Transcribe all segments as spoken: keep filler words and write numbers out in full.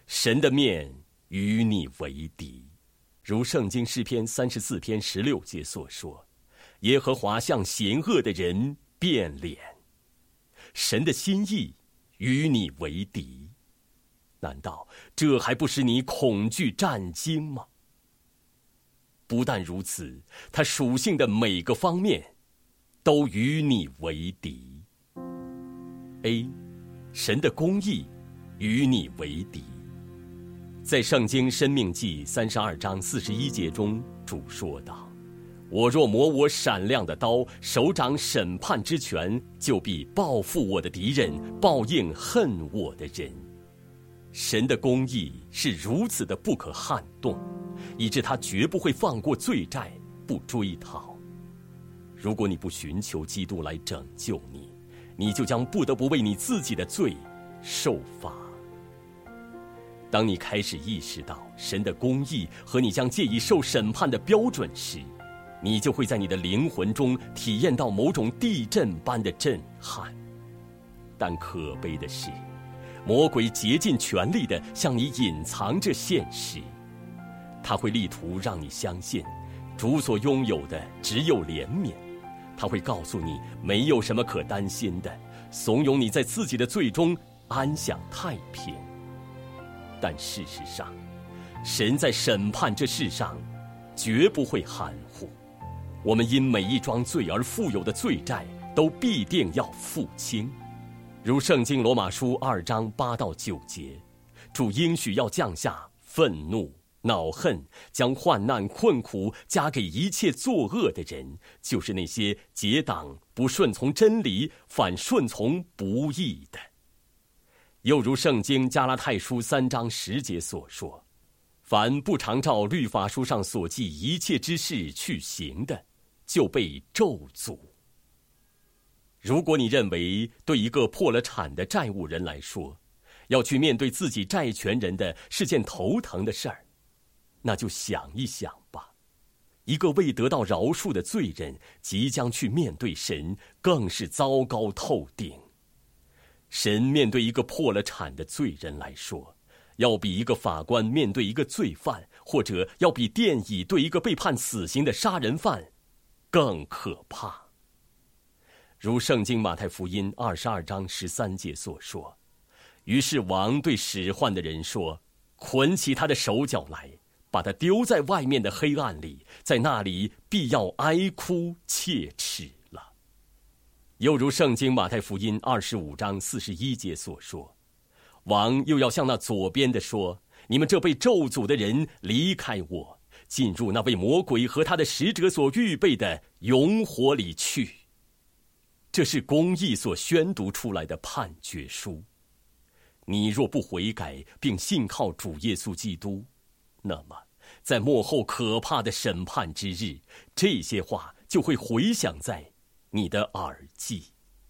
神的面与你为敌。如圣经诗篇三十四篇十六节所说，耶和华向邪恶的人变脸。神的心意与你为敌，难道这还不使你恐惧战惊吗？不但如此，他属性的每个方面都与你为敌。 A. 神的公义与你为敌。在圣经申命记三十二章四十一节中，主说道：我若磨我闪亮的刀，手掌审判之权，就必报复我的敌人，报应恨我的人。神的公义是如此的不可撼动，以致他绝不会放过罪债，不追讨。如果你不寻求基督来拯救你，你就将不得不为你自己的罪受罚。当你开始意识到神的公义和你将借以受审判的标准时，你就会在你的灵魂中体验到某种地震般的震撼。但可悲的是，魔鬼竭尽全力地向你隐藏着现实。他会力图让你相信主所拥有的只有怜悯，他会告诉你没有什么可担心的，怂恿你在自己的罪中安享太平。但事实上，神在审判这世上绝不会含糊。我们因每一桩罪而负有的罪债都必定要付清。如圣经罗马书二章八到九节，主应许要降下愤怒、恼恨，将患难困苦加给一切作恶的人，就是那些结党不顺从真理，反顺从不义的。又如圣经加拉太书三章十节所说，凡不常照律法书上所记一切之事去行的，就被咒诅。如果你认为对一个破了产的债务人来说，要去面对自己债权人的是件头疼的事儿，那就想一想吧。一个未得到饶恕的罪人即将去面对神，更是糟糕透顶。神面对一个破了产的罪人来说，要比一个法官面对一个罪犯，或者要比电椅对一个被判死刑的杀人犯更可怕。如圣经马太福音二十二章十三节所说，于是王对使唤的人说，捆起他的手脚来，把他丢在外面的黑暗里，在那里必要哀哭切齿了。又如圣经马太福音二十五章四十一节所说，王又要向那左边的说，你们这被咒诅的人，离开我，进入那为魔鬼和他的使者所预备的永火里去。这是公义所宣读出来的判决书。你若不悔改并信靠主耶稣基督，那么在末后可怕的审判之日，这些话就会回响在你的耳际。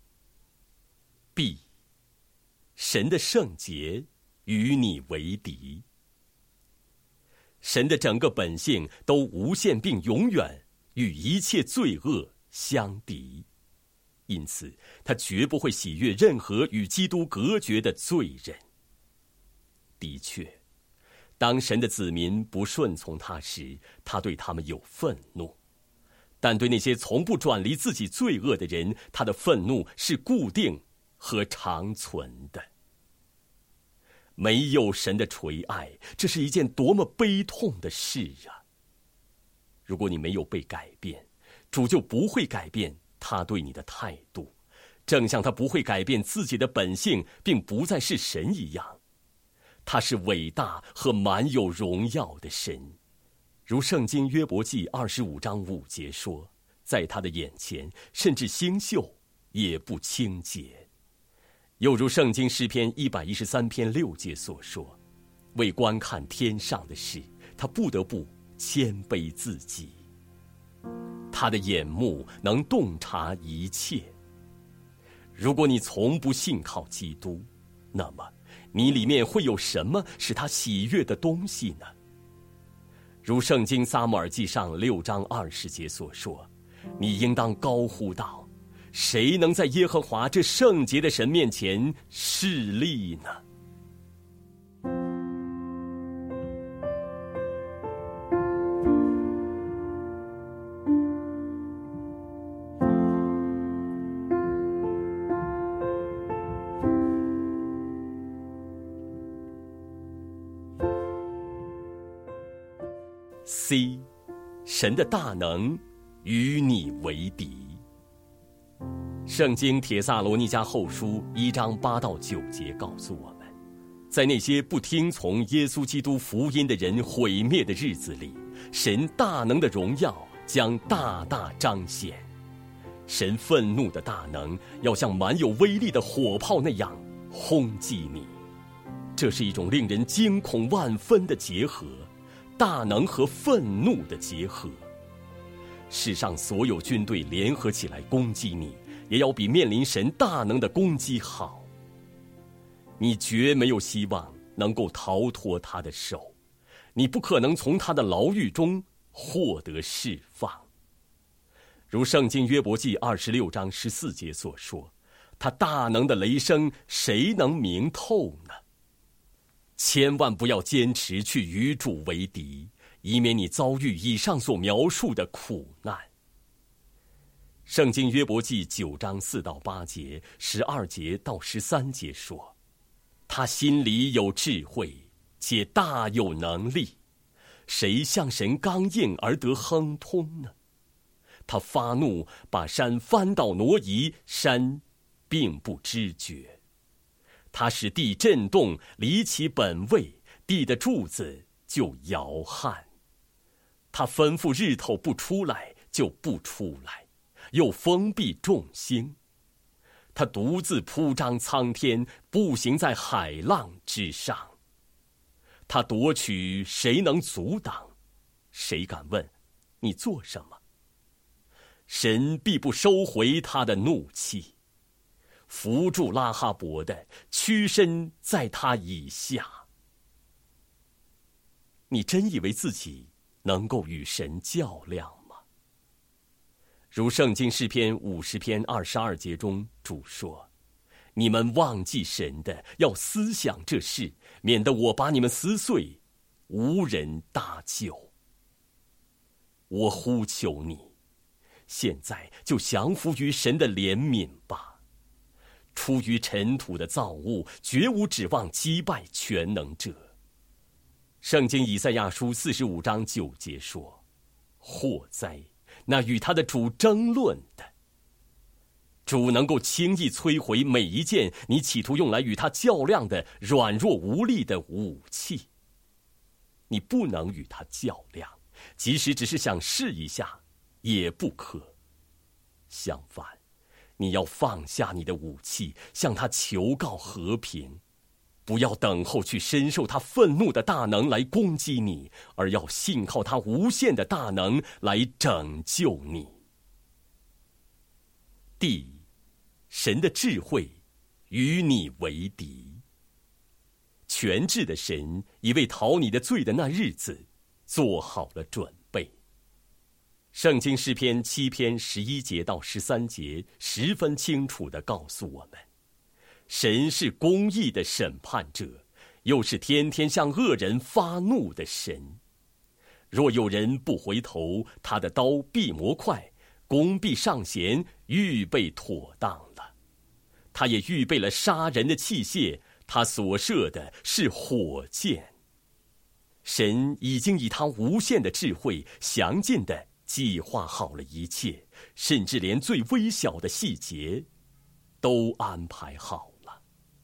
B. 神的圣洁与你为敌。神的整个本性都无限并永远与一切罪恶相敌，因此他绝不会喜悦任何与基督隔绝的罪人。的确，当神的子民不顺从他时，他对他们有愤怒，但对那些从不转离自己罪恶的人，他的愤怒是固定和长存的。没有神的垂爱，这是一件多么悲痛的事啊！如果你没有被改变，主就不会改变他对你的态度，正像他不会改变自己的本性，并不再是神一样。他是伟大和满有荣耀的神，如圣经约伯记二十五章五节说，在他的眼前，甚至星宿也不清洁。又如圣经诗篇一百一十三篇六节所说，为观看天上的事，他不得不谦卑自己。他的眼目能洞察一切。如果你从不信靠基督，那么你里面会有什么使他喜悦的东西呢？如圣经撒母耳记上六章二十节所说，你应当高呼道，谁能在耶和华这圣洁的神面前侍立呢？ C， 神的大能与你为敌。圣经帖撒罗尼迦后书一章八到九节告诉我们，在那些不听从耶稣基督福音的人毁灭的日子里，神大能的荣耀将大大彰显。神愤怒的大能要像满有威力的火炮那样轰击你。这是一种令人惊恐万分的结合，大能和愤怒的结合。世上所有军队联合起来攻击你，也要比面临神大能的攻击好。你绝没有希望能够逃脱他的手，你不可能从他的牢狱中获得释放。如圣经约伯记二十六章十四节所说，他大能的雷声谁能明透呢？千万不要坚持去与主为敌，以免你遭遇以上所描述的苦难。圣经约伯记九章四到八节、十二节到十三节说，他心里有智慧，且大有能力，谁向神刚硬而得亨通呢？他发怒，把山翻倒挪移，山并不知觉。他使地震动，离其本位，地的柱子就摇撼。他吩咐日头不出来，就不出来，又封闭众星。他独自铺张苍天，步行在海浪之上。他夺取，谁能阻挡？谁敢问你做什么？神必不收回他的怒气，扶住拉哈伯的，屈身在他以下。你真以为自己能够与神较量吗？如圣经诗篇五十篇二十二节中主说，你们忘记神的，要思想这事，免得我把你们撕碎，无人搭救。我呼求你，现在就降服于神的怜悯吧。出于尘土的造物，绝无指望击败全能者。圣经以赛亚书四十五章九节说，祸哉，那与他的主争论的。主能够轻易摧毁每一件你企图用来与他较量的软弱无力的武器。你不能与他较量，即使只是想试一下也不可。相反，你要放下你的武器，向他求告和平，不要等候去深受他愤怒的大能来攻击你，而要信靠他无限的大能来拯救你。第，神的智慧与你为敌。全智的神已为讨你的罪的那日子做好了准备。圣经诗篇七篇十一节到十三节十分清楚地告诉我们，神是公义的审判者，又是天天向恶人发怒的神。若有人不回头，他的刀必磨快，弓必上弦，预备妥当了。他也预备了杀人的器械，他所射的是火箭。神已经以他无限的智慧详尽地计划好了一切，甚至连最微小的细节都安排好了。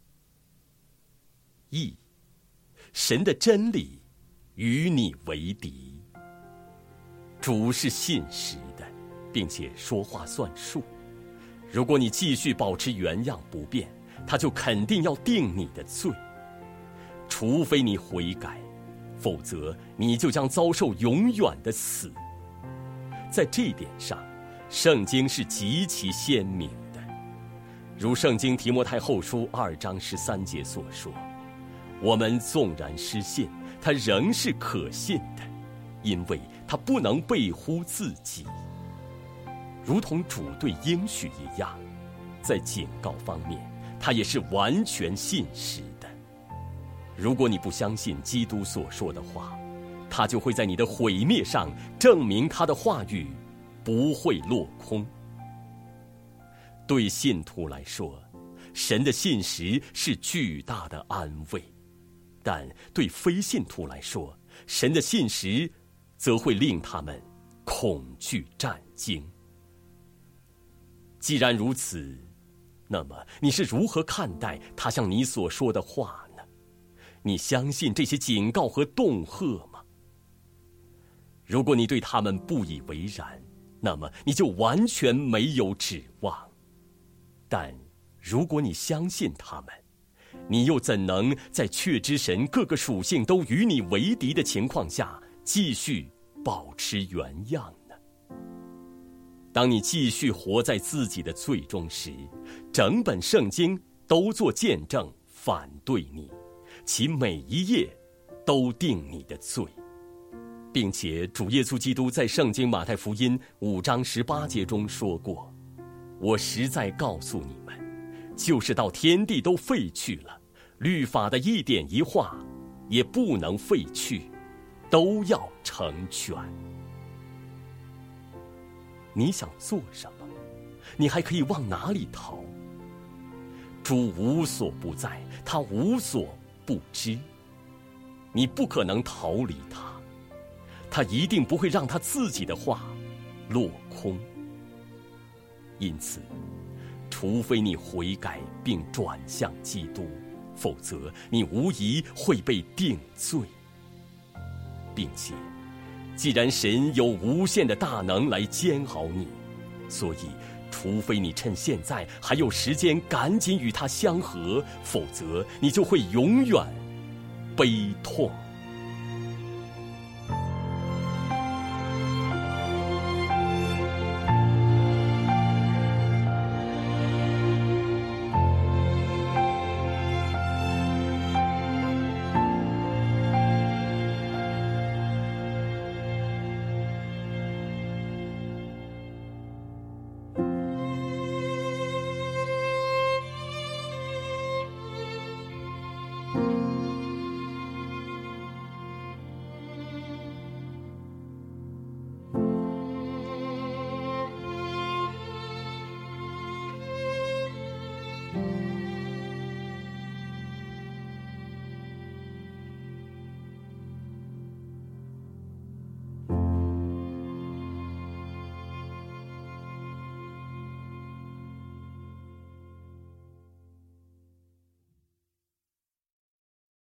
一，神的真理与你为敌。主是信实的，并且说话算数。如果你继续保持原样不变，他就肯定要定你的罪。除非你悔改，否则你就将遭受永远的死。在这一点上，圣经是极其鲜明的。如圣经提摩太后书二章十三节所说，我们纵然失信，他仍是可信的，因为他不能背乎自己。如同主对应许一样，在警告方面，他也是完全信实的。如果你不相信基督所说的话，他就会在你的毁灭上证明他的话语不会落空。对信徒来说，神的信实是巨大的安慰，但对非信徒来说，神的信实则会令他们恐惧战惊。既然如此，那么你是如何看待他向你所说的话呢？你相信这些警告和恫吓吗？如果你对他们不以为然，那么你就完全没有指望。但如果你相信他们，你又怎能在确知神各个属性都与你为敌的情况下继续保持原样呢？当你继续活在自己的罪中时，整本圣经都做见证反对你，其每一页都定你的罪。并且主耶稣基督在圣经马太福音五章十八节中说过，我实在告诉你们，就是到天地都废去了，律法的一点一画也不能废去，都要成全。你想做什么？你还可以往哪里逃？主无所不在，他无所不知，你不可能逃离他，他一定不会让他自己的话落空。因此，除非你悔改并转向基督，否则你无疑会被定罪。并且既然神有无限的大能来煎熬你，所以除非你趁现在还有时间赶紧与他相合，否则你就会永远悲痛。